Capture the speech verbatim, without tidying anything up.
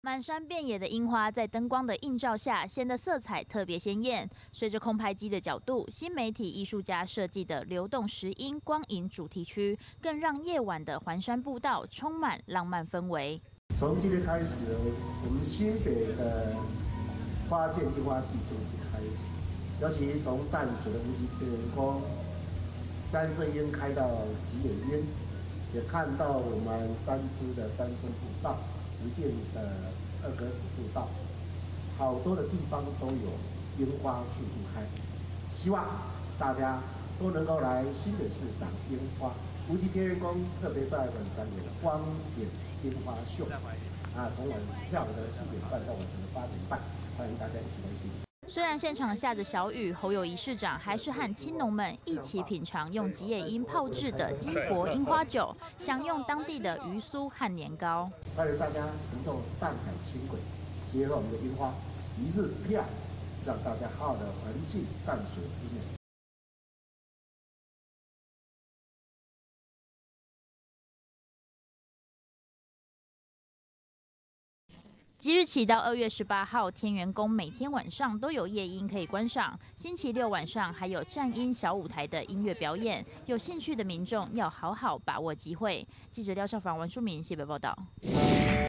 满山遍野的樱花在灯光的映照下，显得色彩特别鲜艳。随着空拍机的角度，新媒体艺术家设计的流动石英光影主题区，更让夜晚的环山步道充满浪漫氛围。 从今天开始，我们新北的花见樱花季正式开始。尤其从淡水的无极天元宫、三色樱开到吉野樱，也看到我们三支的三生步道。 十店的二格子步道，好多的地方都有樱花处处开，希望大家都能够来新北市赏樱花。无极天元宫特别在晚上有光点樱花秀，啊，从晚上的四点半到晚上的八点半，欢迎大家一起来欣赏。 虽然现场下着小雨，侯友宜市长还是和青农们一起品尝用吉野樱泡制的金箔樱花酒，享用当地的鱼酥和年糕。 欢迎大家乘坐淡海轻轨，结合我们的樱花一日票，让大家好好的环境淡水之美。 即日起到二月十八号，天元宫每天晚上都有夜樱可以观赏。星期六晚上还有战音小舞台的音乐表演，有兴趣的民众要好好把握机会。记者廖少凡、文淑敏，西北报道。